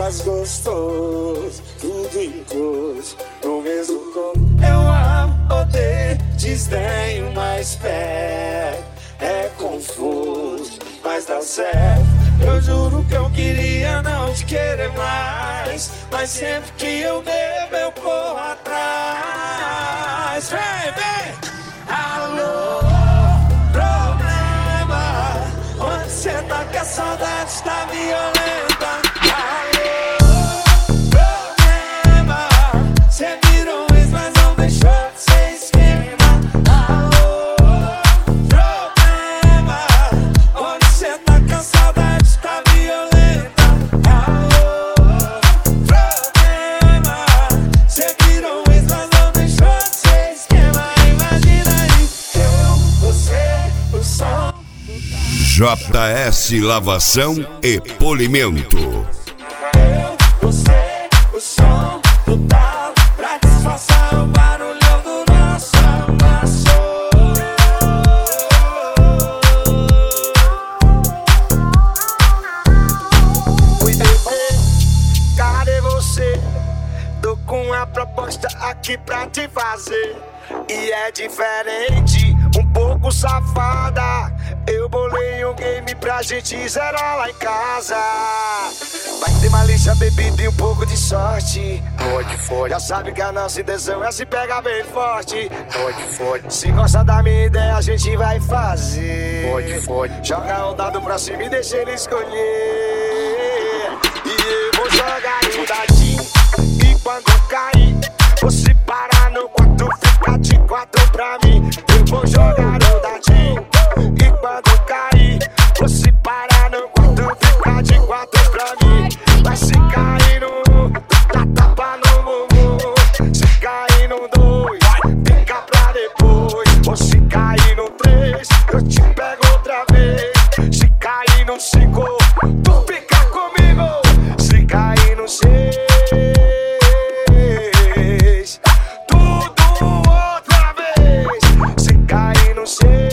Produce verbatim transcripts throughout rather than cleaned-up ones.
mais gostoso, tudo em cores, no mesmo corpo. Eu amo, odeio, desdenho, mas perto. É confuso, mas dá certo. Eu juro que eu queria não te querer mais, mas sempre que eu bebo eu corro atrás. Vem, vem! Alô, problema, onde cê tá que a saudade está violenta? Alô, problema, cê virou ex, mas não deixou de ser esquema. Alô, problema, onde cê tá que a saudade está violenta? Alô, problema, cê virou ex, mas não deixou de ser esquema. Imagina aí, eu, você, o som. J S Lavação e Polimento. Eu, você, o som do tal, pra disfarçar o barulhão do nosso amasso. Cadê você? Tô com a proposta aqui pra te fazer. E é diferente, um pouco safada. Eu bolei um game pra gente zerar lá em casa. Vai ter malícia, bebida e um pouco de sorte. Pode, pode. Já sabe que a nossa intenção é se pegar bem forte. Pode, pode. Se gosta da minha ideia, a gente vai fazer. Pode, pode. Joga o dado pra cima e deixa ele escolher. E eu vou jogar o dadinho. E quando cair, você para no quarto, fica de quatro pra mim. Eu vou jogar o dadinho. E quando cair, você para no quarto, fica de quatro pra mim. Mas se cair no um, dá tapa no bumbum. Se cair no dois, fica pra depois. Ou se cair no três, eu te pego outra vez. Se cair no cinco, tu fica comigo. Se cair no seis, tudo outra vez. Se cair no seis,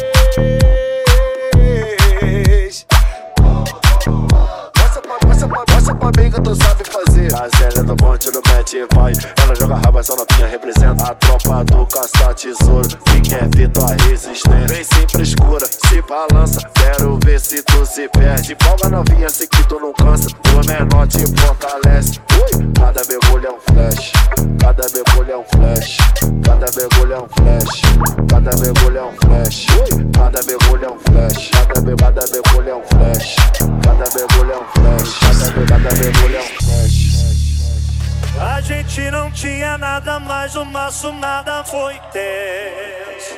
amiga, tu sabe fazer. A Zélia do monte do mete vai. Ela joga raba, essa novinha representa a tropa do caça-tesouro. Quem é Vitor resistente, vem sempre escura, se balança. Quero ver se tu se perde. Folga novinha, sei que tu não cansa. O menor te fortalece. Ui, cada mergulho é um flash. Cada mergulho é um flash. Cada mergulho é um flash. Cada mergulho é um flash. Ui, cada mergulho é um flash. Cada mergulho é um flash. Cada mergulho é um flash. Cada mergulho é um flash. A gente não tinha nada, mas o nosso nada foi tenso.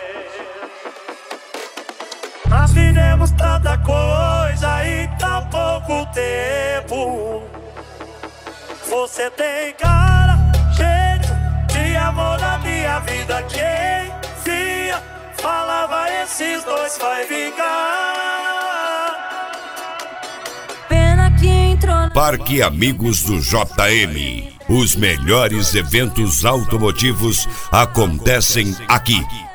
Nós vivemos tanta coisa em tão pouco tempo. Você tem cara, jeito de amor na minha vida. Quem via, falava esses dois vai vingar. Pena que entrou na... Parque Amigos do J M. Os melhores eventos automotivos acontecem aqui.